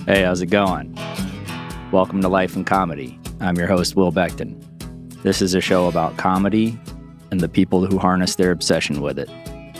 Hey, how's it going? Welcome to Life in Comedy. I'm your host, Will Beckton. This is a show about comedy and the people who harness their obsession with it.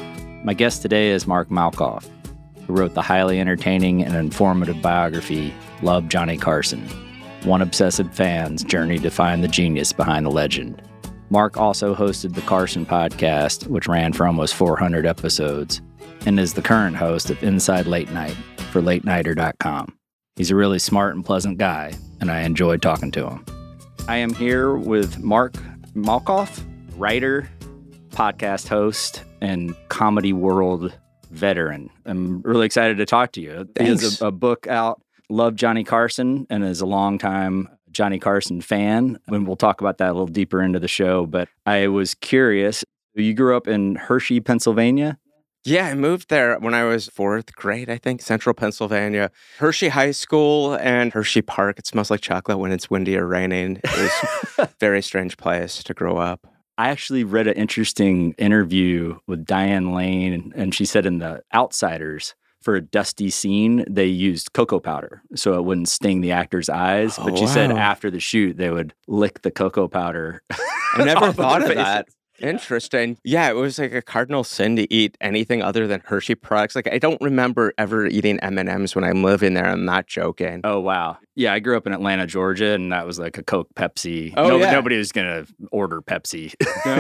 My guest today is Mark Malkoff, who wrote the highly entertaining and informative biography, Love, Johnny Carson, one obsessive fan's journey to find the genius behind the legend. Mark also hosted the Carson podcast, which ran for almost 400 episodes, and is the current host of Inside Late Night for LateNighter.com. He's a really smart and pleasant guy, and I enjoyed talking to him. I am here with Mark Malkoff, writer, podcast host, and comedy world veteran. I'm really excited to talk to you. He has a book out, Love, Johnny Carson, and is a longtime Johnny Carson fan. And we'll talk about that a little deeper into the show. But I was curious, you grew up in Hershey, Pennsylvania? Yeah, I moved there when I was fourth grade, I think, Central Pennsylvania. Hershey High School and Hershey Park. It smells like chocolate when it's windy or raining. It was a very strange place to grow up. I actually read an interesting interview with Diane Lane, and she said in The Outsiders, for a dusty scene, they used cocoa powder so it wouldn't sting the actor's eyes. But she said after the shoot, they would lick the cocoa powder. I never thought of that. Interesting. Yeah, it was like a cardinal sin to eat anything other than Hershey products. Like, I don't remember ever eating M&Ms when I'm living there. I'm not joking. Oh, wow. Yeah, I grew up in Atlanta, Georgia, and that was like a Coke, Pepsi. Yeah. Nobody was going to order Pepsi.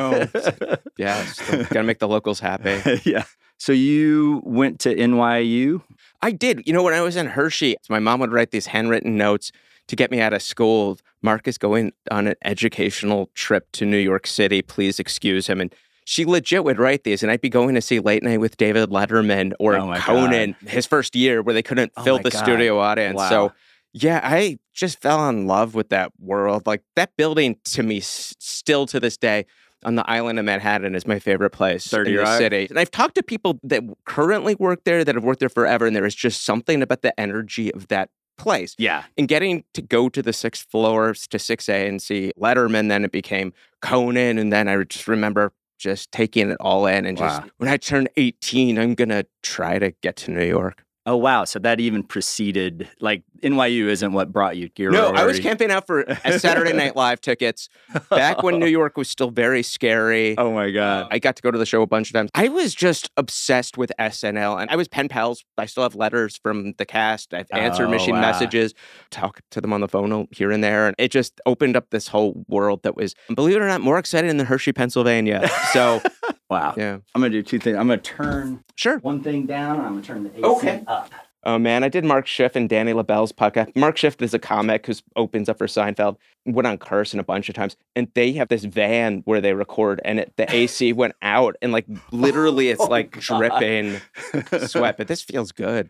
No. Yeah, got to make the locals happy. Yeah. So you went to NYU? I did. You know, when I was in Hershey, my mom would write these handwritten notes to get me out of school. Mark is going on an educational trip to New York City. Please excuse him. And she legit would write these, and I'd be going to see Late Night with David Letterman or Conan his first year where they couldn't fill the studio audience. Wow. So, yeah, I just fell in love with that world. Like, that building to me still to this day on the island of Manhattan is my favorite place in the city. And I've talked to people that currently work there, that have worked there forever, and there is just something about the energy of that place. Yeah. And getting to go to the 6th floor to 6A and see Letterman, then it became Conan, and then I just remember just taking it all in and just, when I turn 18, I'm going to try to get to New York. Oh, wow. So that even preceded, like, NYU isn't what brought you. I was camping out for Saturday Night Live tickets back when New York was still very scary. Oh, my God. I got to go to the show a bunch of times. I was just obsessed with SNL, and I was pen pals. I still have letters from the cast. I've answered machine messages, talked to them on the phone here and there, and it just opened up this whole world that was, believe it or not, more exciting than Hershey, Pennsylvania. So... Wow. Yeah. I'm going to do two things. I'm going to turn one thing down, and I'm going to turn the AC up. Oh, man. I did Mark Schiff and Danny LaBelle's podcast. Mark Schiff is a comic who opens up for Seinfeld. Went on Carson a bunch of times. And they have this van where they record, and the AC went out, and like literally it's dripping sweat. But this feels good.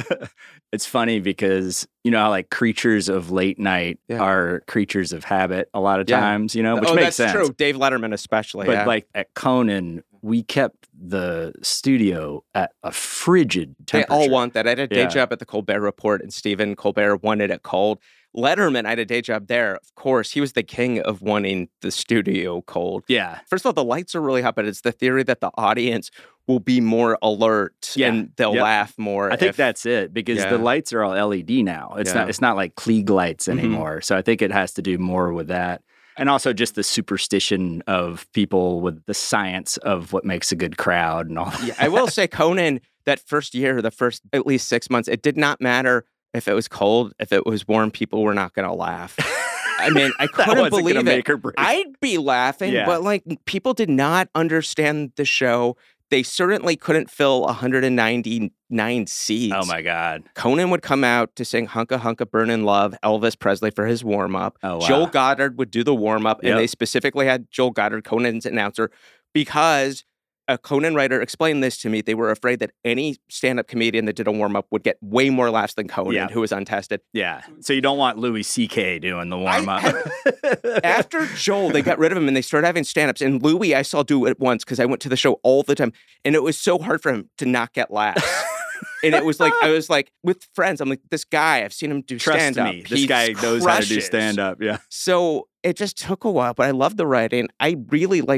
It's funny because, you know how like creatures of late night are creatures of habit a lot of times, you know, which makes sense. That's true. Dave Letterman especially. But like at Conan, we kept the studio at a frigid temperature. They all want that. I had a day job at the Colbert Report, and Stephen Colbert wanted it cold. Letterman, I had a day job there. Of course, he was the king of wanting the studio cold. Yeah. First of all, the lights are really hot, but it's the theory that the audience will be more alert and they'll laugh more. I think that's it, because the lights are all LED now. It's not like Klieg lights anymore. So I think it has to do more with that. And also just the superstition of people with the science of what makes a good crowd and all that. Yeah, I will say Conan, that first year, the first at least 6 months, it did not matter if it was cold, if it was warm, people were not going to laugh. I mean, I couldn't believe it. Make or break. I'd be laughing, but like people did not understand the show. They certainly couldn't fill 199 seats. Oh, my God. Conan would come out to sing Hunka Hunka Burnin' Love, Elvis Presley for his warm-up. Oh, wow. Joel Goddard would do the warm-up, and they specifically had Joel Goddard, Conan's announcer, because a Conan writer explained this to me. They were afraid that any stand-up comedian that did a warm-up would get way more laughs than Conan, who was untested. Yeah. So you don't want Louis C.K. doing the warm-up. After Joel, they got rid of him, and they started having stand-ups. And Louis, I saw do it once because I went to the show all the time. And it was so hard for him to not get laughs. And it was like, I was like, with friends, I'm like, this guy, I've seen him do stand-up. Trust me, this guy knows how to do stand-up, So it just took a while, but I loved the writing. I really liked with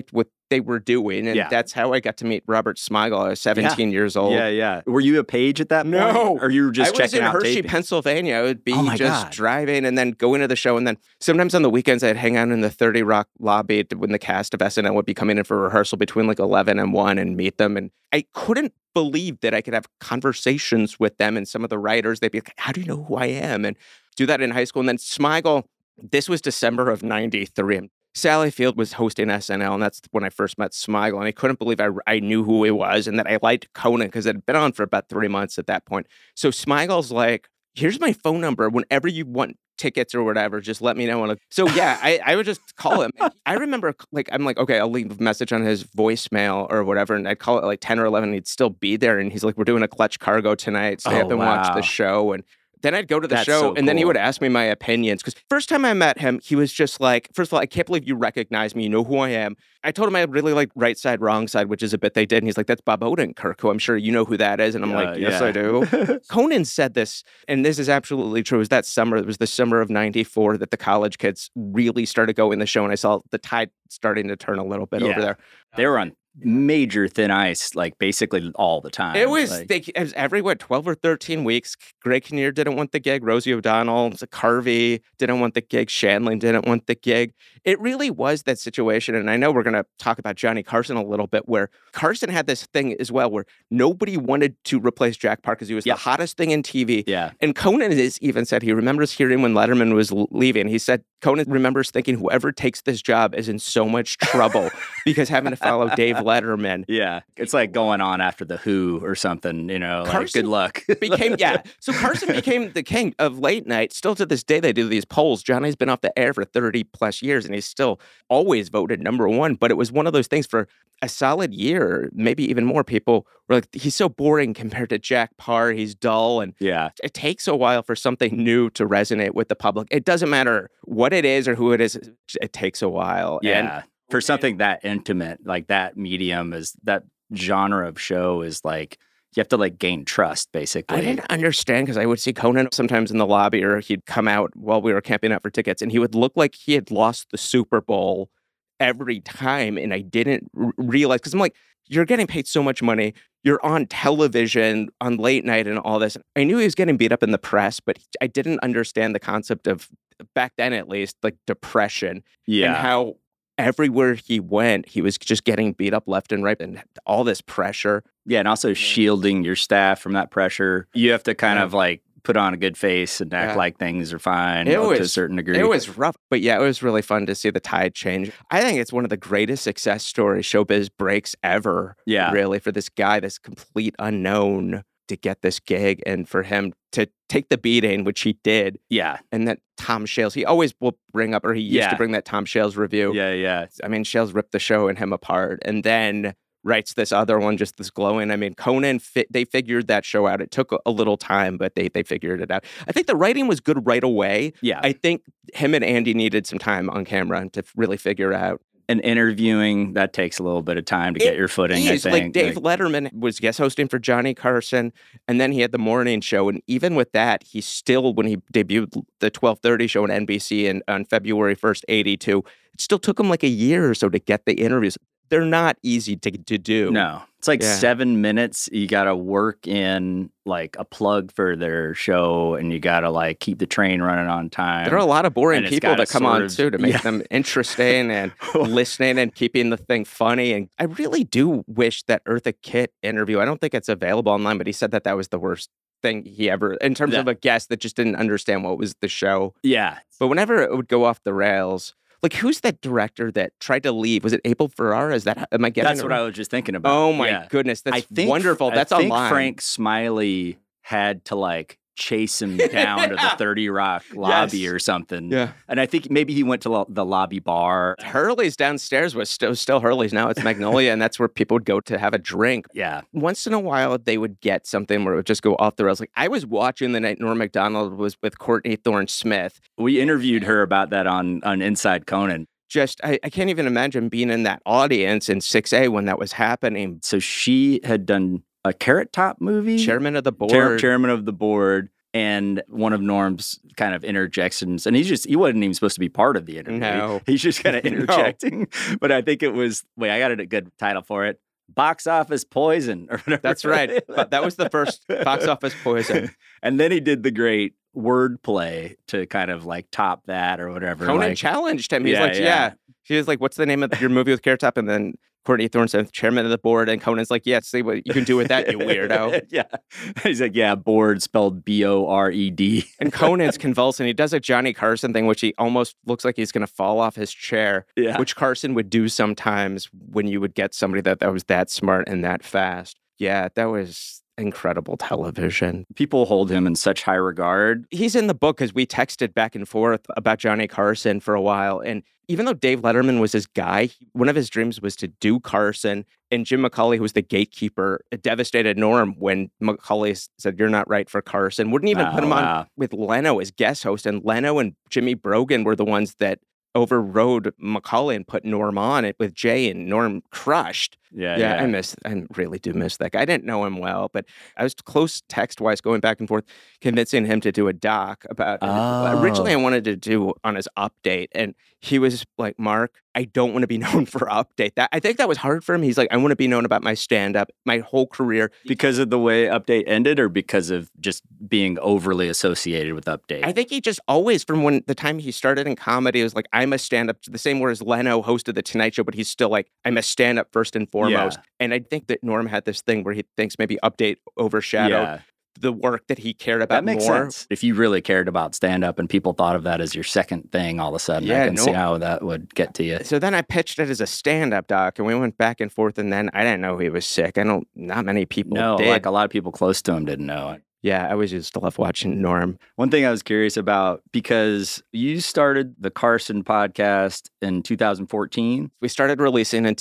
they were doing. And that's how I got to meet Robert Smigel. I was 17 years old. Yeah. Were you a page at that point? No. Or you were just checking out I was in Hershey, taping? Pennsylvania. I would be just driving and then going to the show. And then sometimes on the weekends, I'd hang out in the 30 Rock lobby when the cast of SNL would be coming in for rehearsal between like 11 and 1 and meet them. And I couldn't believe that I could have conversations with them and some of the writers. They'd be like, how do you know who I am? And do that in high school. And then Smigel, this was December of 93. Sally Field was hosting SNL, and that's when I first met Smigel. And I couldn't believe I knew who he was and that I liked Conan because it had been on for about 3 months at that point. So Smigel's like, here's my phone number. Whenever you want tickets or whatever, just let me know. So yeah, I would just call him. I remember I'm like, okay, I'll leave a message on his voicemail or whatever. And I'd call it like 10 or 11 and he'd still be there. And he's like, we're doing a Clutch Cargo tonight. Stay up and watch the show. And then I'd go to the show, and then he would ask me my opinions. Because first time I met him, he was just like, first of all, I can't believe you recognize me. You know who I am. I told him I really like Right Side, Wrong Side, which is a bit they did. And he's like, that's Bob Odenkirk, who I'm sure you know who that is. And I'm like, yes, I do. Conan said this, and this is absolutely true. It was that summer, it was the summer of 94 that the college kids really started going to the show. And I saw the tide starting to turn a little bit over there. They were on major thin ice, like basically all the time. It was, it was every, 12 or 13 weeks. Greg Kinnear didn't want the gig. Rosie O'Donnell, Carvey didn't want the gig. Shandling didn't want the gig. It really was that situation. And I know we're going to talk about Johnny Carson a little bit, where Carson had this thing as well, where nobody wanted to replace Jack Parr because he was the hottest thing in TV. Yeah. And Conan even said he remembers hearing when Letterman was leaving. He said Conan remembers thinking whoever takes this job is in so much trouble because having to follow Dave Letterman. Yeah. It's like going on after The Who or something, you know, like, good luck. So Carson became the king of late night. Still to this day, they do these polls. Johnny's been off the air for 30 plus years and he's still always voted number one. But it was one of those things for a solid year, maybe even more. People were like, he's so boring compared to Jack Parr. He's dull. And it takes a while for something new to resonate with the public. It doesn't matter what it is or who it is. It takes a while. Yeah. For something that intimate, like that medium is that genre of show is like, you have to like gain trust, basically. I didn't understand because I would see Conan sometimes in the lobby or he'd come out while we were camping out for tickets and he would look like he had lost the Super Bowl every time. And I didn't realize, because I'm like, you're getting paid so much money. You're on television on late night and all this. I knew he was getting beat up in the press, but I didn't understand the concept of, back then at least, like depression. And how everywhere he went, he was just getting beat up left and right and all this pressure. Yeah, and also shielding your staff from that pressure. You have to kind of like put on a good face and act like things are fine to a certain degree. It was rough. But yeah, it was really fun to see the tide change. I think it's one of the greatest success stories showbiz breaks ever. Yeah. Really, for this guy, this complete unknown, to get this gig and for him to take the beating, which he did. Yeah. And that Tom Shales, he always will bring up, or he used to bring that Tom Shales review. Yeah. I mean, Shales ripped the show and him apart and then writes this other one, just this glowing. I mean, Conan, they figured that show out. It took a little time, but they figured it out. I think the writing was good right away. Yeah. I think him and Andy needed some time on camera to really figure out. And interviewing, that takes a little bit of time to get your footing, I think. Like Dave Letterman was guest hosting for Johnny Carson, and then he had the morning show. And even with that, he still, when he debuted the 12:30 show on NBC on February 1st, 82, it still took him like a year or so to get the interviews. They're not easy to do. No. It's like 7 minutes. You got to work in like a plug for their show and you got to like keep the train running on time. There are a lot of boring people that come on too to make them interesting and listening and keeping the thing funny. And I really do wish that Eartha Kitt interview, I don't think it's available online, but he said that was the worst thing he ever, in terms of a guest that just didn't understand what was the show. Yeah. But whenever it would go off the rails, like, who's that director that tried to leave? Was it Abel Ferrara? Am I getting That's what I was just thinking about. Oh, my goodness. That's wonderful. That's I think online. Frank Smiley had to, like, chase him down to the 30 Rock lobby or something. Yeah. And I think maybe he went to the lobby bar. Hurley's downstairs was still Hurley's. Now it's Magnolia, and that's where people would go to have a drink. Yeah. Once in a while, they would get something where it would just go off the rails. Like, I was watching the night Norm Macdonald was with Courtney Thorne Smith. We interviewed her about that on Inside Conan. I can't even imagine being in that audience in 6A when that was happening. So she had done a Carrot Top movie? Chairman of the board. Chairman of the board. And one of Norm's kind of interjections, and he wasn't even supposed to be part of the interview. No. He's just kind of interjecting. But I think it was, I got a good title for it. Box Office Poison or whatever. That's right. But that was the first Box Office Poison. And then he did the great wordplay to kind of like top that or whatever. Conan challenged him. He's yeah. She was like, what's the name of your movie with Carrot Top? And then Courtney Thorne, chairman of the board, and Conan's like, yeah, see what you can do with that, you weirdo. Yeah. He's like, yeah, board spelled B-O-R-E-D. And Conan's convulsing. He does a Johnny Carson thing, which he almost looks like he's going to fall off his chair, which Carson would do sometimes when you would get somebody that was that smart and that fast. Yeah, that was incredible television. People hold him in such high regard. He's in the book because we texted back and forth about Johnny Carson for a while. And even though Dave Letterman was his guy, one of his dreams was to do Carson. And Jim McCauley, who was the gatekeeper, it devastated Norm when McCauley said, you're not right for Carson. Wouldn't even put him on with Leno as guest host. And Leno and Jimmy Brogan were the ones that overrode McCauley and put Norm on it with Jay, and Norm crushed. Yeah. I really do miss that guy. I didn't know him well, but I was close text-wise going back and forth, convincing him to do a doc about originally I wanted to do on his update, and he was like, Mark, I don't want to be known for update. I think that was hard for him. He's like, I want to be known about my stand-up, my whole career. Because of the way update ended, or because of just being overly associated with update? I think he just always, from the time he started in comedy, was like, I'm a stand-up, the same way as Leno hosted The Tonight Show, but he's still like, I'm a stand-up first and foremost. Yeah. And I think that Norm had this thing where he thinks maybe update overshadowed the work that he cared about more. That makes sense. If you really cared about stand-up and people thought of that as your second thing all of a sudden, I can see how that would get to you. So then I pitched it as a stand-up doc, and we went back and forth, and then I didn't know he was sick. Not many people did. Like a lot of people close to him didn't know. Yeah, I was just love watching Norm. One thing I was curious about, because you started the Carson podcast in 2014. We started releasing in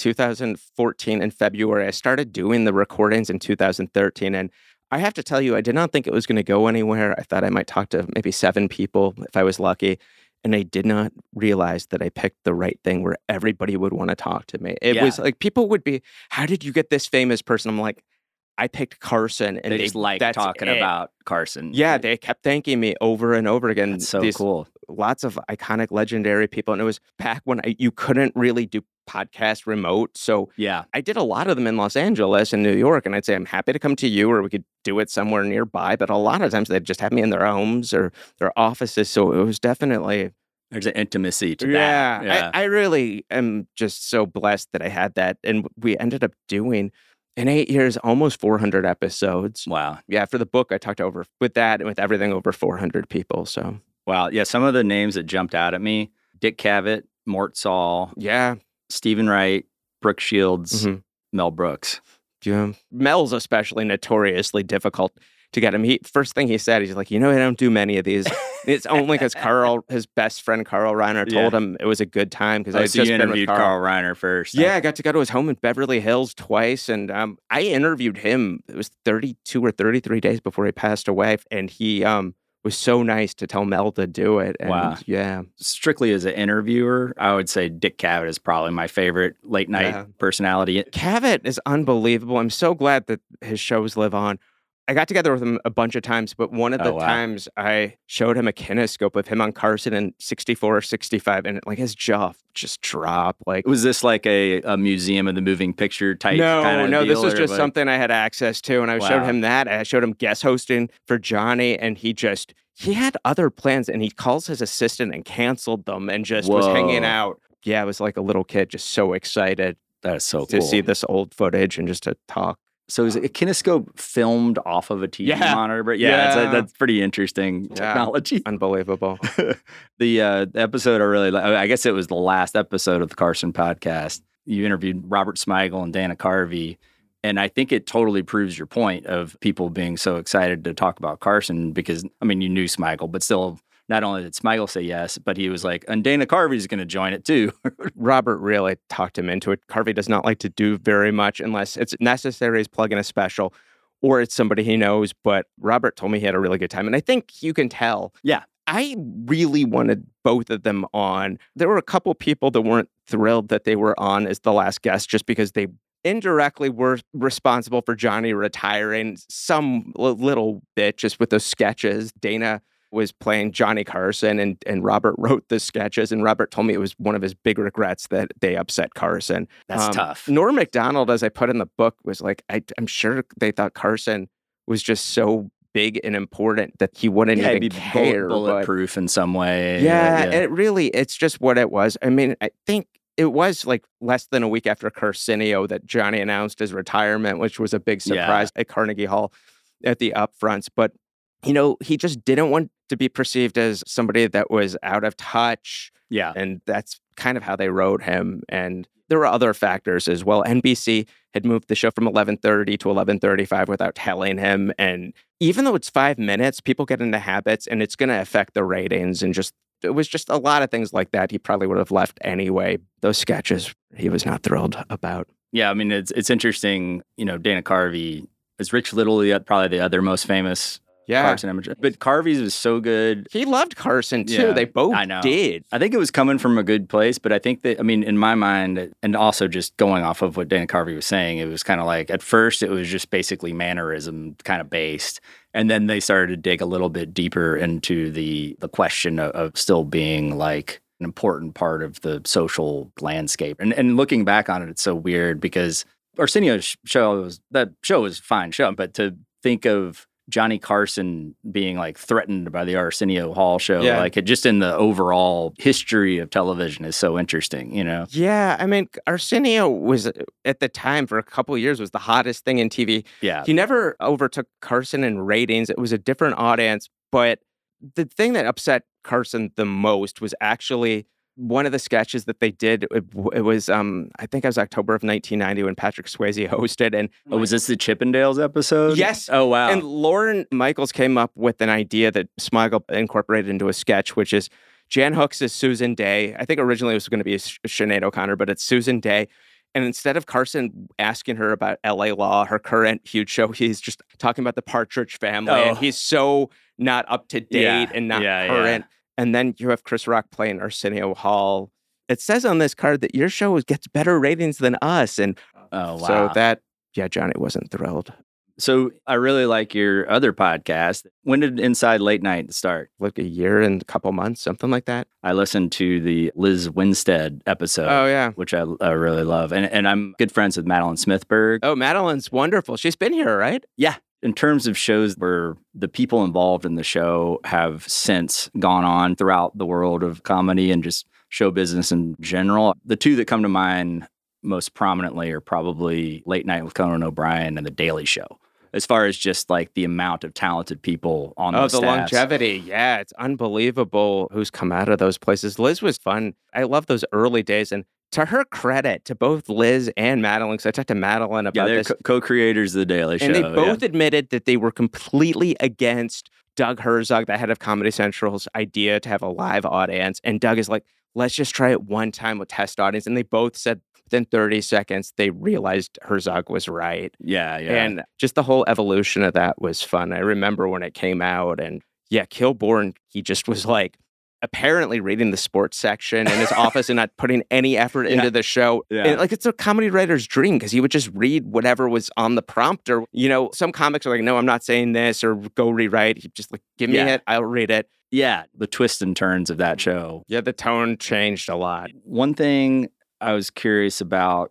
2014 in February. I started doing the recordings in 2013. And I have to tell you, I did not think it was going to go anywhere. I thought I might talk to maybe 7 people if I was lucky. And I did not realize that I picked the right thing where everybody would want to talk to me. It was like, people would be, how did you get this famous person? I'm like, I picked Carson, and they just like talking about Carson. Yeah, they kept thanking me over and over again. That's so cool. Lots of iconic, legendary people. And it was back when you couldn't really do podcast remote. So I did a lot of them in Los Angeles and New York. And I'd say, I'm happy to come to you, or we could do it somewhere nearby. But a lot of times they'd just have me in their homes or their offices. So it was definitely... There's an intimacy to that. Yeah. I really am just so blessed that I had that. And we ended up doing... in 8 years, almost 400 episodes. Wow. Yeah, for the book, I talked with that and with everything over 400 people. So, wow. Yeah, some of the names that jumped out at me: Dick Cavett, Mort Sahl, Stephen Wright, Brooke Shields, Mel Brooks. Yeah, Mel's especially notoriously difficult to get him. First thing he said, he's like, I don't do many of these. It's only because his best friend Carl Reiner told him it was a good time because I had just been with Carl Reiner first. Yeah, I got to go to his home in Beverly Hills twice, and I interviewed him. It was 32 or 33 days before he passed away, and he was so nice to tell Mel to do it. And, wow. Yeah. Strictly as an interviewer, I would say Dick Cavett is probably my favorite late night personality. Cavett is unbelievable. I'm so glad that his shows live on. I got together with him a bunch of times, but one of the times I showed him a kinescope of him on Carson in 64 or 65, and his jaw just dropped. Was this like a museum of the moving picture type kind of deal? No, this was just something I had access to, and I showed him that. I showed him guest hosting for Johnny, and he had other plans, and he calls his assistant and canceled them and just was hanging out. Yeah, I was like a little kid, just so excited. That is so cool. To see this old footage and just to talk. So is a kinescope filmed off of a TV monitor? But that's pretty interesting technology. Unbelievable. The episode I really like, I guess it was the last episode of the Carson podcast. You interviewed Robert Smigel and Dana Carvey. And I think it totally proves your point of people being so excited to talk about Carson because, you knew Smigel, but still, not only did Smigel say yes, but he was like, and Dana Carvey's going to join it too. Robert really talked him into it. Carvey does not like to do very much unless it's necessary. He's plugging a special or it's somebody he knows. But Robert told me he had a really good time. And I think you can tell. Yeah. I really wanted both of them on. There were a couple people that weren't thrilled that they were on as the last guest just because indirectly were responsible for Johnny retiring some little bit just with those sketches. Dana was playing Johnny Carson and Robert wrote the sketches, and Robert told me it was one of his big regrets that they upset Carson. That's tough. Norm Macdonald, as I put in the book, was like, I'm sure they thought Carson was just so big and important that he wouldn't even be care. Bulletproof in some way. It's just what it was. I mean, I think it was like less than a week after Carcinio that Johnny announced his retirement, which was a big surprise at Carnegie Hall at the upfronts. But, you know, he just didn't want to be perceived as somebody that was out of touch. Yeah. And that's kind of how they wrote him. And there were other factors as well. NBC had moved the show from 11:30 to 11:35 without telling him. And even though it's 5 minutes, people get into habits and it's going to affect the ratings. And it was just a lot of things like that. He probably would have left anyway. Those sketches, he was not thrilled about. Yeah, I mean, it's interesting. You know, Dana Carvey is Rich Little, probably the other most famous Carson image. But Carvey's was so good. He loved Carson, too. Yeah, they both did. I think it was coming from a good place, but I think that, I mean, in my mind, and also just going off of what Dana Carvey was saying, it was kind of like, at first, it was just basically mannerism kind of based. And then they started to dig a little bit deeper into the question of still being like an important part of the social landscape. And looking back on it, it's so weird because Arsenio's show was a fine show, but to think of Johnny Carson being like threatened by the Arsenio Hall show, like it just in the overall history of television is so interesting, you know? Yeah, I mean, Arsenio was at the time for a couple of years was the hottest thing in TV. Yeah. He never overtook Carson in ratings. It was a different audience, but the thing that upset Carson the most was actually one of the sketches that they did. It was, I think it was October of 1990 when Patrick Swayze hosted. And was this the Chippendales episode? Yes. Oh, wow. And Lorne Michaels came up with an idea that Smigel incorporated into a sketch, which is Jan Hooks is Susan Day. I think originally it was going to be Sinead O'Connor, but it's Susan Day. And instead of Carson asking her about LA Law, her current huge show, he's just talking about the Partridge Family. Oh. And he's so not up to date and not current. Yeah. And then you have Chris Rock playing Arsenio Hall. It says on this card that your show gets better ratings than us. And so Johnny wasn't thrilled. So I really like your other podcast. When did Inside Late Night start? Like a year and a couple months, something like that. I listened to the Liz Winstead episode. Oh, yeah. Which I really love. And I'm good friends with Madeline Smithberg. Oh, Madeline's wonderful. She's been here, right? Yeah. In terms of shows where the people involved in the show have since gone on throughout the world of comedy and just show business in general, the two that come to mind most prominently are probably Late Night with Conan O'Brien and The Daily Show. As far as just like the amount of talented people on those the staffs. longevity. Yeah, it's unbelievable who's come out of those places. Liz was fun. I love those early days. And to her credit, to both Liz and Madeline, because I talked to Madeline about they're this. Co-creators of The Daily Show. And they both admitted that they were completely against Doug Herzog, the head of Comedy Central's idea to have a live audience. And Doug is like, let's just try it one time with test audience. And they both said within 30 seconds, they realized Herzog was right. Yeah. And just the whole evolution of that was fun. I remember when it came out and Kilborn, he just was like, apparently reading the sports section in his office and not putting any effort into the show. Yeah. And, like, it's a comedy writer's dream because he would just read whatever was on the prompter. You know, some comics are like, no, I'm not saying this, or go rewrite. He just like, give me it, I'll read it. Yeah, the twists and turns of that show. Yeah, the tone changed a lot. One thing I was curious about,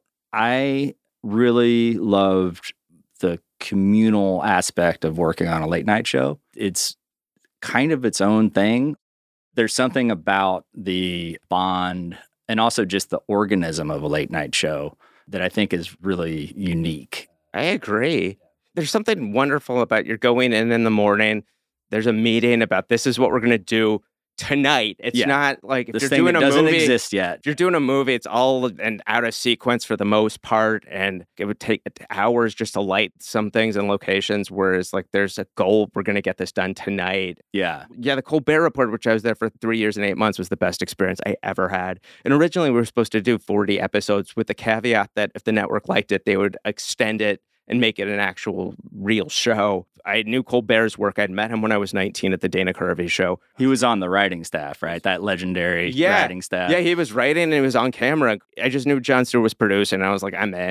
I really loved the communal aspect of working on a late night show. It's kind of its own thing. There's something about the bond and also just the organism of a late night show that I think is really unique. I agree. There's something wonderful about you're going in the morning. There's a meeting about this is what we're going to do tonight. It's not like if you're doing a movie. Doesn't exist yet. If you're doing a movie, it's all and out of sequence for the most part, and it would take hours just to light some things and locations. Whereas, like, there's a goal: we're going to get this done tonight. Yeah. The Colbert Report, which I was there for 3 years and 8 months, was the best experience I ever had. And originally, we were supposed to do 40 episodes, with the caveat that if the network liked it, they would extend it and make it an actual real show. I knew Colbert's work. I'd met him when I was 19 at the Dana Carvey show. He was on the writing staff, right? That legendary writing staff. Yeah, he was writing and he was on camera. I just knew Jon Stewart was producing. And I was like, I'm in.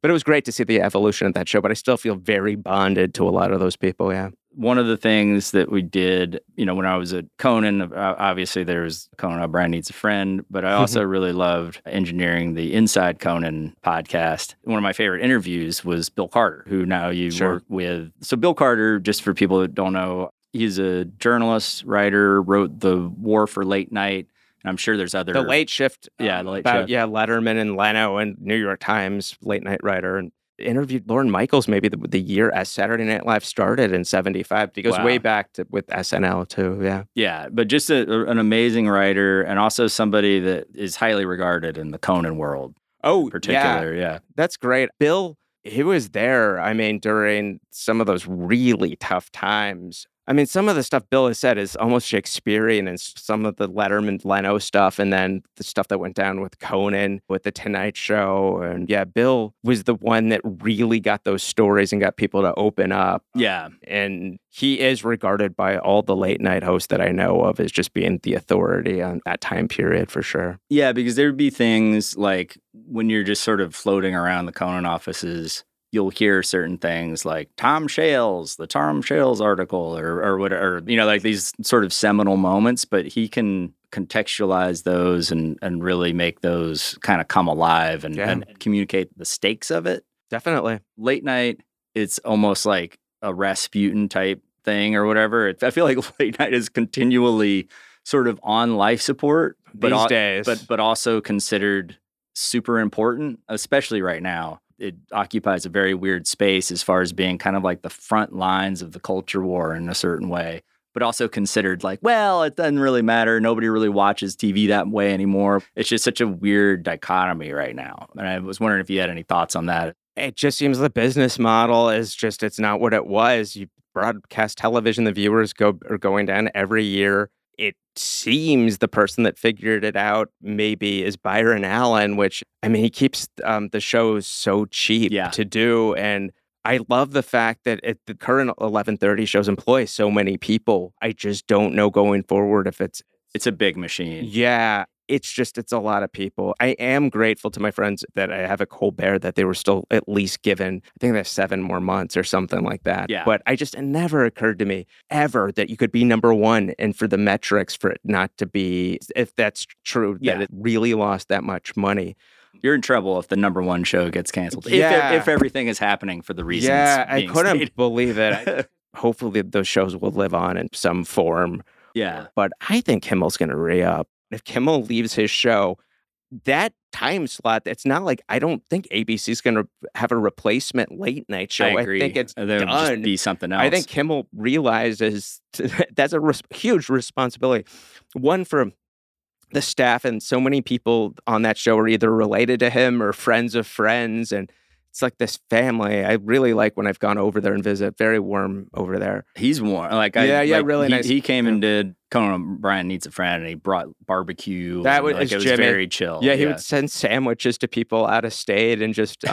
But it was great to see the evolution of that show, but I still feel very bonded to a lot of those people, yeah. One of the things that we did, when I was at Conan, obviously there's Conan O'Brien Needs a Friend, but I also really loved engineering the Inside Conan podcast. One of my favorite interviews was Bill Carter, who now you work with. So Bill Carter, just for people that don't know, he's a journalist, writer, wrote The War for Late Night. And I'm sure there's other... The Late Shift. Yeah, The Late Shift. Yeah, Letterman and Leno and New York Times late night writer. And interviewed Lorne Michaels maybe the year as Saturday Night Live started in 75. He goes way back with SNL too, yeah. Yeah, but just an amazing writer and also somebody that is highly regarded in the Conan world. Oh, in particular, yeah. That's great. Bill, he was there, during some of those really tough times. Some of the stuff Bill has said is almost Shakespearean, and some of the Letterman, Leno stuff, and then the stuff that went down with Conan, with the Tonight Show. And yeah, Bill was the one that really got those stories and got people to open up. Yeah. And he is regarded by all the late night hosts that I know of as just being the authority on that time period for sure. Yeah, because there'd be things like when you're just sort of floating around the Conan offices, you'll hear certain things like Tom Shales, the Tom Shales article, or whatever, like these sort of seminal moments, but he can contextualize those and really make those kind of come alive and communicate the stakes of it. Definitely. Late night, it's almost like a Rasputin type thing or whatever. I feel like late night is continually sort of on life support these days, but also considered super important, especially right now. It occupies a very weird space as far as being kind of like the front lines of the culture war in a certain way, but also considered like, well, it doesn't really matter. Nobody really watches TV that way anymore. It's just such a weird dichotomy right now. And I was wondering if you had any thoughts on that. It just seems the business model is just, it's not what it was. You broadcast television, the viewers are going down every year. It seems the person that figured it out maybe is Byron Allen, which, he keeps the shows so cheap to do. And I love the fact that the current 11:30 shows employ so many people. I just don't know going forward if it's a big machine. Yeah. It's a lot of people. I am grateful to my friends that I have at Colbert that they were still at least given, I think they have 7 more months or something like that. Yeah. But it never occurred to me ever that you could be number one and for the metrics for it not to be, if that's true, that it really lost that much money. You're in trouble if the number one show gets canceled. Yeah. If everything is happening for the reasons. Yeah, I couldn't stated. Believe it. Hopefully those shows will live on in some form. Yeah. But I think Kimmel's going to re-up. If Kimmel leaves his show, that time slot, it's not like, I don't think ABC's going to have a replacement late night show. I agree. I think it's done. Just be something else. I think Kimmel realizes that's a huge responsibility. One, for the staff, and so many people on that show are either related to him or friends of friends. And it's like this family. I really like when I've gone over there and visit. Very warm over there. He's warm. Really nice. He came and did Conan O'Brien Needs a Friend, and he brought barbecue. That was it was Jimmy. Very chill. Yeah, he would send sandwiches to people out of state and just,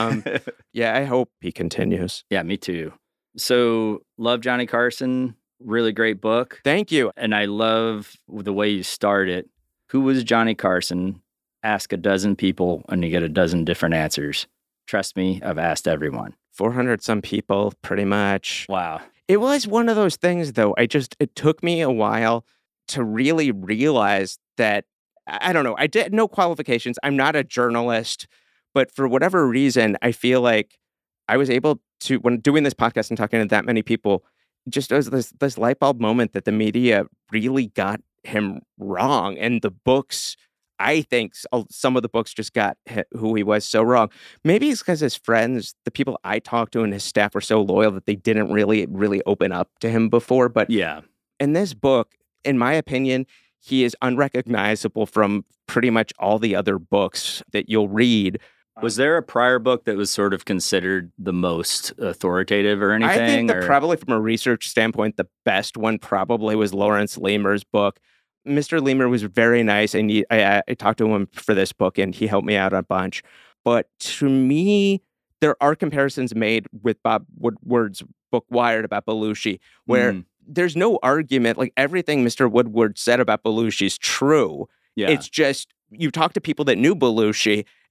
I hope he continues. Yeah, me too. So, love Johnny Carson. Really great book. Thank you. And I love the way you start it. Who was Johnny Carson? Ask a dozen people, and you get a dozen different answers. Trust me, I've asked everyone. 400 some people, pretty much. Wow. It was one of those things, though. It took me a while to really realize that, I don't know, I did no qualifications. I'm not a journalist, but for whatever reason, I feel like I was able to, when doing this podcast and talking to that many people, just as this light bulb moment that the media really got him wrong. And the books, I think some of the books just got who he was so wrong. Maybe it's because his friends, the people I talked to and his staff were so loyal that they didn't really open up to him before. But yeah, in this book, in my opinion, he is unrecognizable from pretty much all the other books that you'll read. Was there a prior book that was sort of considered the most authoritative or anything? I think that probably from a research standpoint, the best one probably was Lawrence Lemer's book. Mr. Lemer was very nice, and I talked to him for this book, and he helped me out a bunch. But to me, there are comparisons made with Bob Woodward's book Wired about Belushi, where there's no argument. Like, everything Mr. Woodward said about Belushi is true. Yeah. It's just, you talk to people that knew Belushi,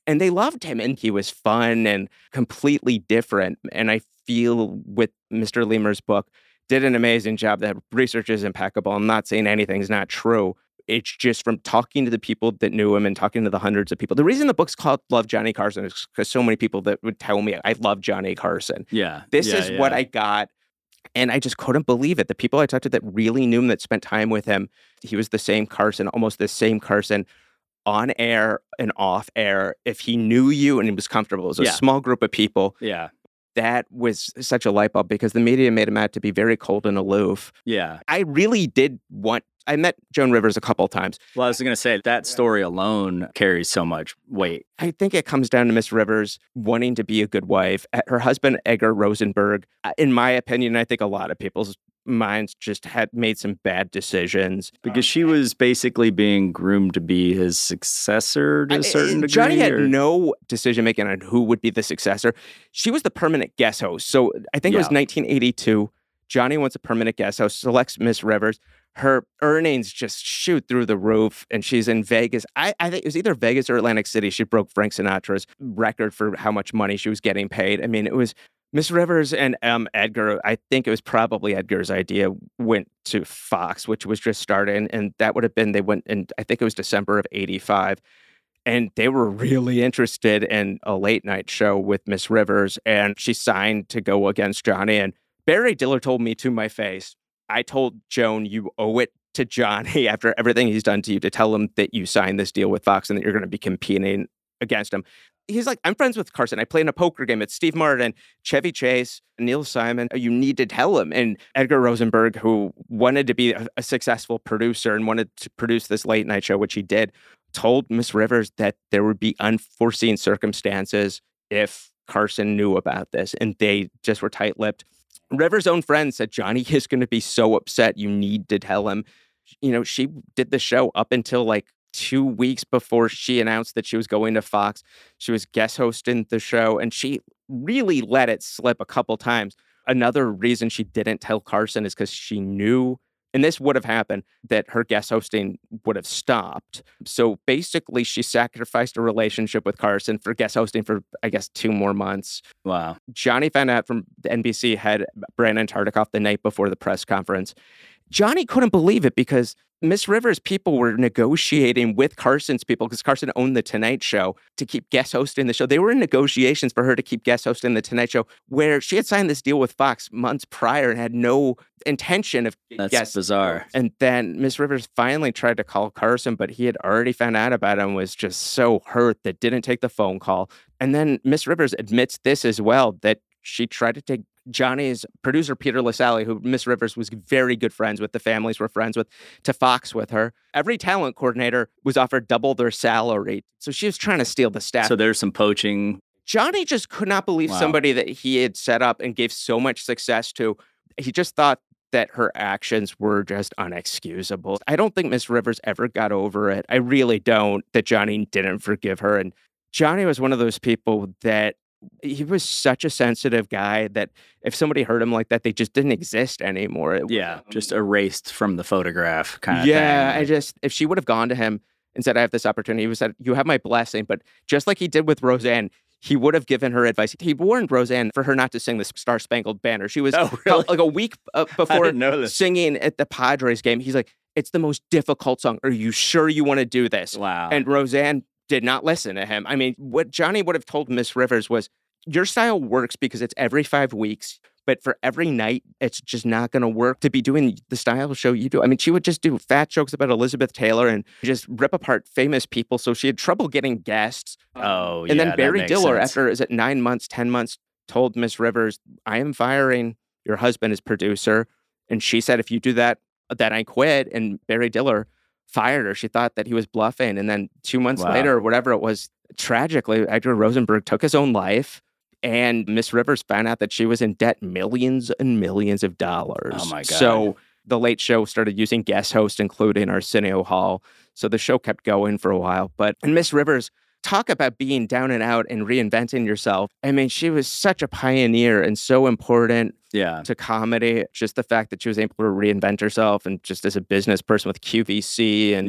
And they loved him, and he was fun and completely different. And I feel with Mr. Lemur's book, did an amazing job. That research is impeccable. I'm not saying anything's not true. It's just from talking to the people that knew him and talking to the hundreds of people. The reason the book's called Love Johnny Carson is because so many people that would tell me, I love Johnny Carson. Yeah. This is what I got. And I just couldn't believe it. The people I talked to that really knew him, that spent time with him, he was the same Carson, almost the same Carson on air and off air. If he knew you and he was comfortable, it was a small group of people. Yeah. That was such a light bulb because the media made him out to be very cold and aloof. Yeah. I really did I met Joan Rivers a couple times. Well, I was going to say that story alone carries so much weight. I think it comes down to Miss Rivers wanting to be a good wife. Her husband, Edgar Rosenberg, in my opinion, I think a lot of people's minds just had made some bad decisions. Because she was basically being groomed to be his successor to a certain degree. Johnny had no decision making on who would be the successor. She was the permanent guest host. So I think it was 1982. Johnny wants a permanent guest host, selects Miss Rivers. Her earnings just shoot through the roof, and she's in Vegas. I think it was either Vegas or Atlantic City. She broke Frank Sinatra's record for how much money she was getting paid. I mean, it was Miss Rivers and Edgar. I think it was probably Edgar's idea, went to Fox, which was just starting, and that would have been, they went, and I think it was December of 85. And they were really interested in a late night show with Miss Rivers, and she signed to go against Johnny. And Barry Diller told me to my face, I told Joan, you owe it to Johnny after everything he's done to you to tell him that you signed this deal with Fox and that you're going to be competing against him. He's like, I'm friends with Carson. I play in a poker game. It's Steve Martin, Chevy Chase, Neil Simon. You need to tell him. And Edgar Rosenberg, who wanted to be a successful producer and wanted to produce this late night show, which he did, told Miss Rivers that there would be unforeseen circumstances if Carson knew about this. And they just were tight-lipped. Rivers' own friend said, Johnny is going to be so upset. You need to tell him. You know, she did the show up until like 2 weeks before she announced that she was going to Fox. She was guest hosting the show, and she really let it slip a couple times. Another reason she didn't tell Carson is because she knew, and this would have happened, that her guest hosting would have stopped. So basically, she sacrificed a relationship with Carson for guest hosting for, I guess, 2 more months. Wow. Johnny found out from the NBC head, Brandon Tartikoff, the night before the press conference. Johnny couldn't believe it because Miss Rivers' people were negotiating with Carson's people, because Carson owned The Tonight Show, to keep guest hosting the show. They were in negotiations for her to keep guest hosting The Tonight Show, where she had signed this deal with Fox months prior and had no intention of That's bizarre. And then Miss Rivers finally tried to call Carson, but he had already found out about it and was just so hurt that didn't take the phone call. And then Miss Rivers admits this as well, that she tried to take Johnny's producer, Peter LaSalle, who Miss Rivers was very good friends with, the families were friends with, to Fox with her. Every talent coordinator was offered double their salary. So she was trying to steal the staff. So there's some poaching. Johnny just could not believe somebody that he had set up and gave so much success to. He just thought that her actions were just unexcusable. I don't think Miss Rivers ever got over it. I really don't, that Johnny didn't forgive her. And Johnny was one of those people that he was such a sensitive guy that if somebody hurt him like that, they just didn't exist anymore. Just erased from the photograph kind of thing. Yeah, if she would have gone to him and said, I have this opportunity, he would have said, you have my blessing. But just like he did with Roseanne, he would have given her advice. He warned Roseanne for her not to sing the Star Spangled Banner. She was like a week before singing at the Padres game. He's like, it's the most difficult song. Are you sure you want to do this? Wow. And Roseanne did not listen to him. I mean, what Johnny would have told Miss Rivers was, your style works because it's every 5 weeks, but for every night, it's just not going to work to be doing the style show you do. I mean, she would just do fat jokes about Elizabeth Taylor and just rip apart famous people. So she had trouble getting guests. Oh, yeah. And then Barry Diller, sense. after, is it 9 months, 10 months, told Miss Rivers, I am firing your husband as producer. And she said, if you do that, then I quit. And Barry Diller fired her. She thought that he was bluffing. And then 2 months later, or whatever it was, tragically, Edgar Rosenberg took his own life. And Miss Rivers found out that she was in debt millions and millions of dollars. Oh, my God. So the Late Show started using guest hosts, including Arsenio Hall. So the show kept going for a while. And Miss Rivers, talk about being down and out and reinventing yourself. I mean, she was such a pioneer and so important to comedy. Just the fact that she was able to reinvent herself, and just as a business person with QVC and with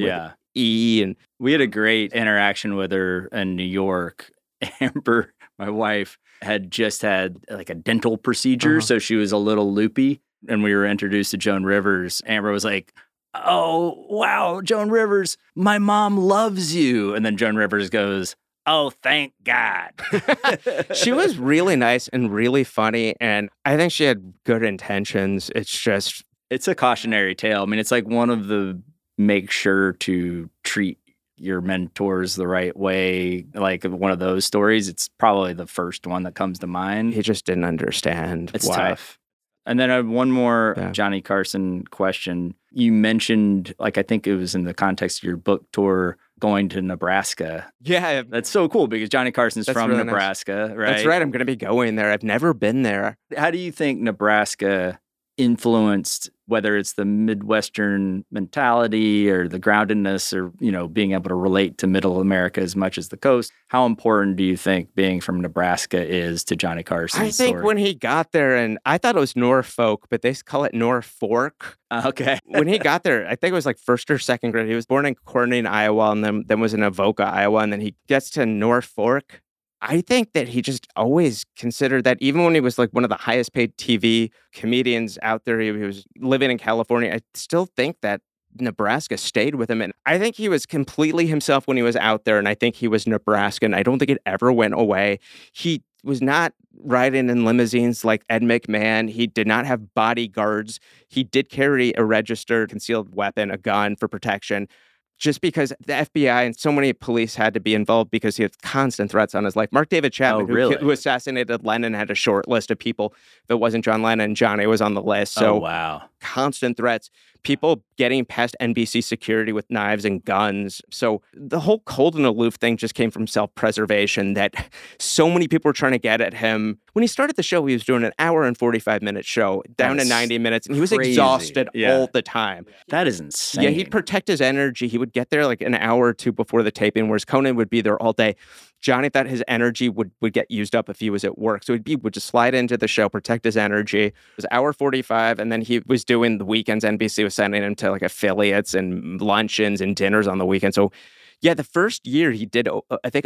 E. And we had a great interaction with her in New York. Amber, my wife, had just had like a dental procedure, so she was a little loopy. And we were introduced to Joan Rivers. Amber was like, "Oh, wow, Joan Rivers, my mom loves you." And then Joan Rivers goes, "Oh, thank God." She was really nice and really funny, and I think she had good intentions. It's a cautionary tale. I mean, it's like one of the make sure to treat your mentors the right way, like one of those stories. It's probably the first one that comes to mind. He just didn't understand It's why. tough. And then I have one more Johnny Carson question. You mentioned, like, I think it was in the context of your book tour, going to Nebraska. Yeah. That's so cool because Johnny Carson's from really Nebraska, nice. right? That's right. I'm going to be going there. I've never been there. How do you think Nebraska influenced, whether it's the Midwestern mentality or the groundedness or, being able to relate to middle America as much as the coast? How important do you think being from Nebraska is to Johnny Carson's story? I think when he got there, and I thought it was Norfolk, but they call it Norfolk. Okay. When he got there, I think it was like first or second grade. He was born in Corning, Iowa, and then was in Avoca, Iowa, and then he gets to Norfolk. I think that he just always considered that, even when he was like one of the highest paid TV comedians out there, he was living in California. I still think that Nebraska stayed with him. And I think he was completely himself when he was out there. And I think he was Nebraskan. I don't think it ever went away. He was not riding in limousines like Ed McMahon. He did not have bodyguards. He did carry a registered concealed weapon, a gun for protection. Just because the FBI and so many police had to be involved because he had constant threats on his life. Mark David Chapman, who assassinated Lennon, had a short list of people. If it wasn't John Lennon, Johnny was on the list. So wow. Constant threats. People getting past NBC security with knives and guns. So the whole cold and aloof thing just came from self-preservation, that so many people were trying to get at him. When he started the show, he was doing an hour and 45-minute show, down to 90 minutes, and he was exhausted all the time. That is insane. Yeah, he'd protect his energy. He would get there like an hour or two before the taping, whereas Conan would be there all day. Johnny thought his energy would get used up if he was at work. So he would just slide into the show, protect his energy. It was hour 45, and then he was doing the weekends. NBC was sending him to like affiliates and luncheons and dinners on the weekend. So yeah, the first year he did, I think,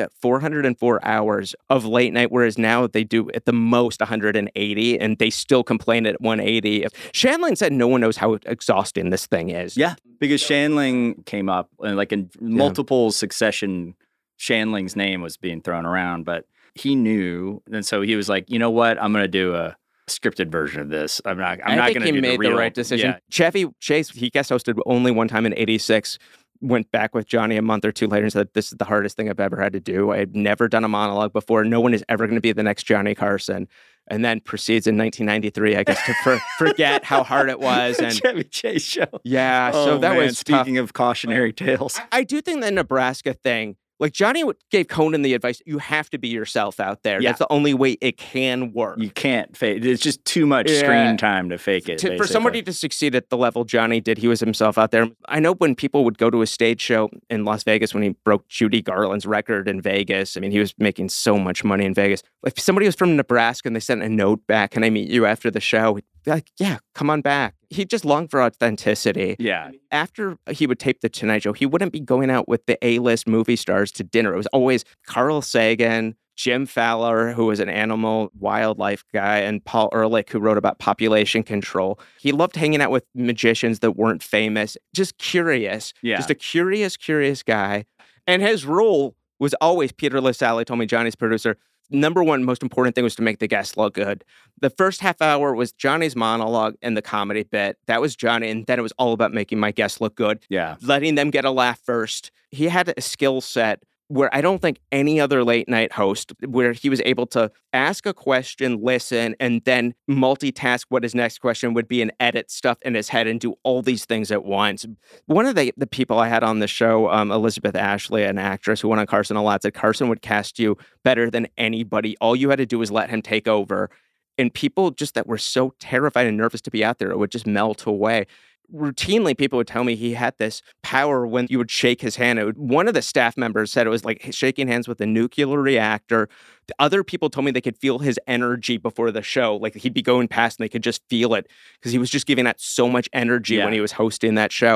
404 hours of late night, whereas now they do at the most 180, and they still complain at 180. Shandling said no one knows how exhausting this thing is. Yeah, because Shandling came up, and like in multiple succession, Shandling's name was being thrown around, but he knew, and so he was like, you know what, I'm going to do a scripted version of this. I'm not going to do the real. I think he made the right decision. Yeah. Chevy Chase, he guest hosted only one time in '86. Went back with Johnny a month or two later and said, "This is the hardest thing I've ever had to do. I've never done a monologue before. No one is ever going to be the next Johnny Carson." And then proceeds in 1993, I guess, to forget how hard it was. And Chevy Chase show. Yeah, so that was speaking tough. of cautionary tales. I do think the Nebraska thing, like Johnny gave Conan the advice, you have to be yourself out there. Yeah. That's the only way it can work. You can't fake it. It's just too much screen time to fake it. For somebody to succeed at the level Johnny did, he was himself out there. I know when people would go to a stage show in Las Vegas when he broke Judy Garland's record in Vegas, I mean, he was making so much money in Vegas. If somebody was from Nebraska and they sent a note back, "Can I meet you after the show?" He'd be like, "Yeah, come on back." He just longed for authenticity. Yeah. After he would tape The Tonight Show, he wouldn't be going out with the A-list movie stars to dinner. It was always Carl Sagan, Jim Fowler, who was an animal wildlife guy, and Paul Ehrlich, who wrote about population control. He loved hanging out with magicians that weren't famous, just curious. Yeah. Just a curious guy. And his rule was always, Peter LaSalle told me, Johnny's producer, number one most important thing was to make the guests look good. The first half hour was Johnny's monologue and the comedy bit. That was Johnny. And then it was all about making my guests look good. Yeah. Letting them get a laugh first. He had a skill set where I don't think any other late night host, where he was able to ask a question, listen, and then multitask what his next question would be and edit stuff in his head and do all these things at once. One of the people I had on the show, Elizabeth Ashley, an actress who went on Carson a lot, said Carson would cast you better than anybody. All you had to do was let him take over. And people just that were so terrified and nervous to be out there, it would just melt away. Routinely, people would tell me he had this power when you would shake his hand. One of the staff members said it was like shaking hands with a nuclear reactor. The other people told me they could feel his energy before the show. Like he'd be going past and they could just feel it because he was just giving out so much energy when he was hosting that show.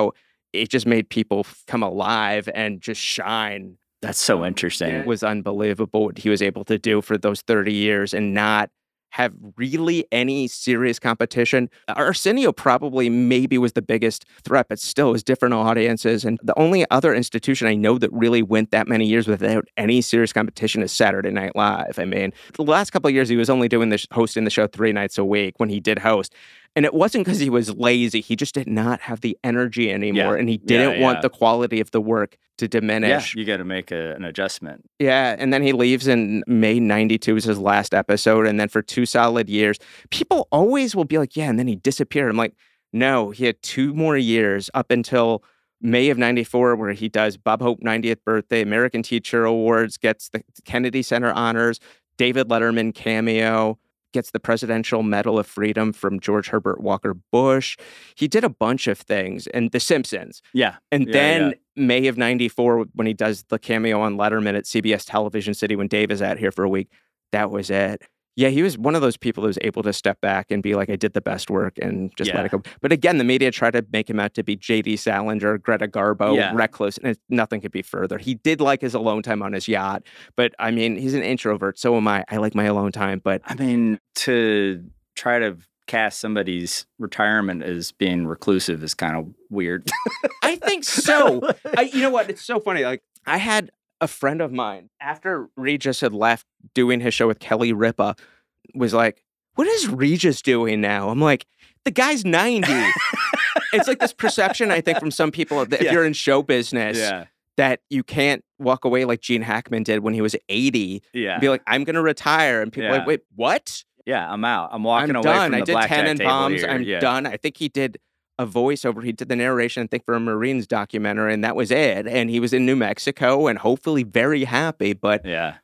it just made people come alive and just shine. That's so interesting. It was unbelievable what he was able to do for those 30 years and not have really any serious competition. Arsenio probably maybe was the biggest threat, but still it was different audiences. And the only other institution I know that really went that many years without any serious competition is Saturday Night Live. I mean, the last couple of years he was only doing this, hosting the show 3 nights a week when he did host. And it wasn't because he was lazy. He just did not have the energy anymore. And he didn't want the quality of the work to diminish. Yeah, you got to make an adjustment. Yeah, and then he leaves in May 92 was his last episode. And then for 2 solid years, people always will be like, yeah, and then he disappeared. I'm like, no, he had 2 more years up until May of 94, where he does Bob Hope 90th birthday, American Teacher Awards, gets the Kennedy Center honors, David Letterman cameo, gets the Presidential Medal of Freedom from George Herbert Walker Bush. He did a bunch of things, and The Simpsons. Yeah. And then May of 94, when he does the cameo on Letterman at CBS Television City when Dave is out here for a week, that was it. Yeah, he was one of those people who was able to step back and be like, I did the best work and just let it go. But again, the media tried to make him out to be J.D. Salinger, Greta Garbo, reckless, and nothing could be further. He did like his alone time on his yacht, but I mean, he's an introvert. So am I. I like my alone time, but I mean, to try to cast somebody's retirement as being reclusive is kind of weird. I think so. You know what? It's so funny. Like, I had a friend of mine, after Regis had left doing his show with Kelly Ripa, was like, what is Regis doing now? I'm like, the guy's 90. It's like this perception, I think, from some people that if you're in show business, that you can't walk away like Gene Hackman did when he was 80. And be like, I'm going to retire. And people are like, wait, what? Yeah, I'm out. I'm walking away done. from the blackjack table. I did Tenenbaums. Here. I'm done. I think he did a voiceover. He did the narration, I think, for a Marines documentary, and that was it. And he was in New Mexico and hopefully very happy. But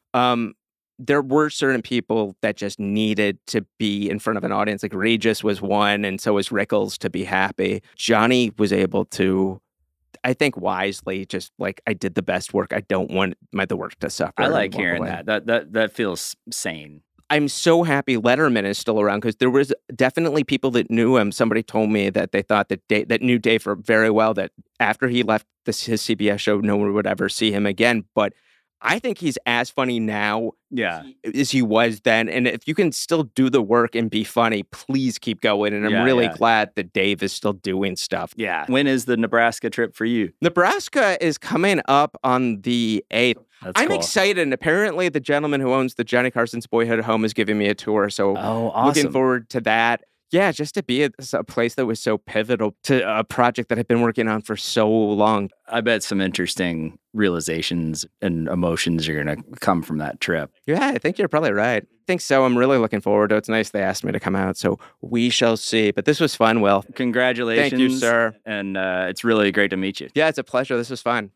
there were certain people that just needed to be in front of an audience. Like Regis was one, and so was Rickles to be happy. Johnny was able to, I think, wisely, just like, I did the best work. I don't want the work to suffer. I like hearing that. That feels sane. I'm so happy Letterman is still around, because there was definitely people that knew him. Somebody told me that they thought that knew Dave very well, that after he left his CBS show, no one would ever see him again. But I think he's as funny now as he was then. And if you can still do the work and be funny, please keep going. And I'm really glad that Dave is still doing stuff. Yeah. When is the Nebraska trip for you? Nebraska is coming up on the 8th. I'm excited. And apparently the gentleman who owns the Johnny Carson's Boyhood Home is giving me a tour. So awesome. Looking forward to that. Yeah, just to be at a place that was so pivotal to a project that I've been working on for so long. I bet some interesting realizations and emotions are going to come from that trip. Yeah, I think you're probably right. I think so. I'm really looking forward to it. It's nice they asked me to come out, so we shall see. But this was fun, Will. Congratulations. Thank you, sir. And it's really great to meet you. Yeah, it's a pleasure. This was fun.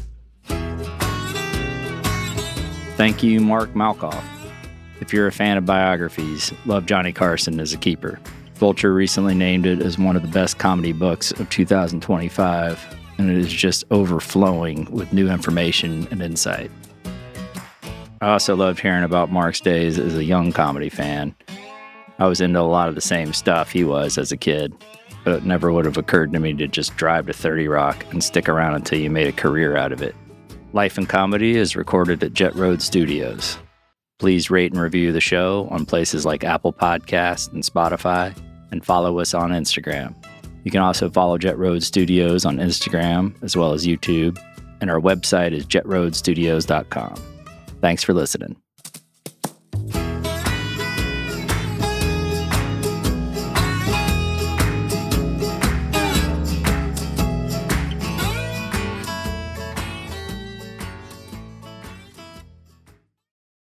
Thank you, Mark Malkoff. If you're a fan of biographies, love Johnny Carson as a keeper. Vulture recently named it as one of the best comedy books of 2025, and it is just overflowing with new information and insight. I also loved hearing about Mark's days as a young comedy fan. I was into a lot of the same stuff he was as a kid, but it never would have occurred to me to just drive to 30 Rock and stick around until you made a career out of it. Life in Comedy is recorded at Jet Road Studios. Please rate and review the show on places like Apple Podcasts and Spotify, and follow us on Instagram. You can also follow Jet Road Studios on Instagram as well as YouTube, and our website is jetroadstudios.com. Thanks for listening.